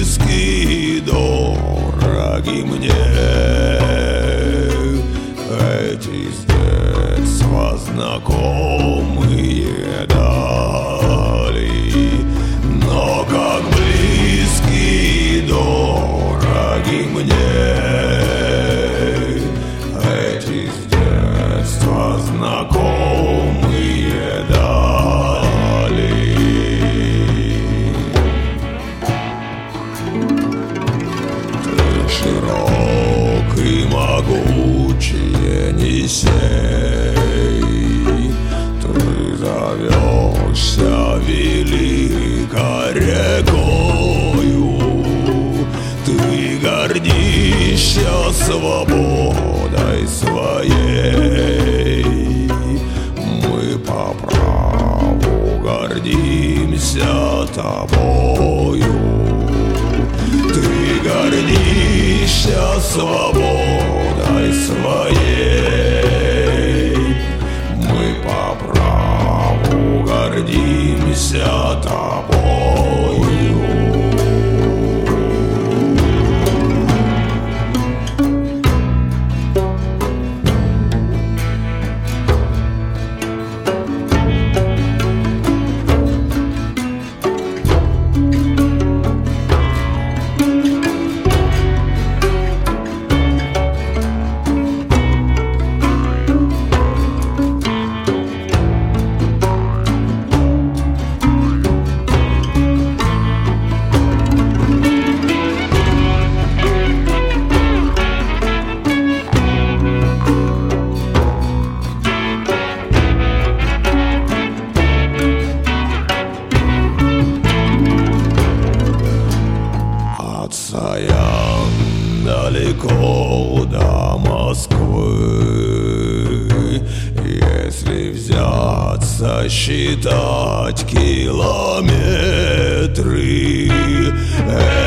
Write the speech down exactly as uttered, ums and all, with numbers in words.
близкие, дороги мне. Эти с детства знакомые дали, но как близкие, дороги мне. Эти с детства знакомые дали. Ты широкий, могучий Енисей, ты зовешься великой рекою, ты гордишься свободой своей. Мы по праву гордимся тобою. Ты гордишься свободой своей. Мы по праву гордимся тобою. От Саян далеко до Москвы, если взяться считать километры.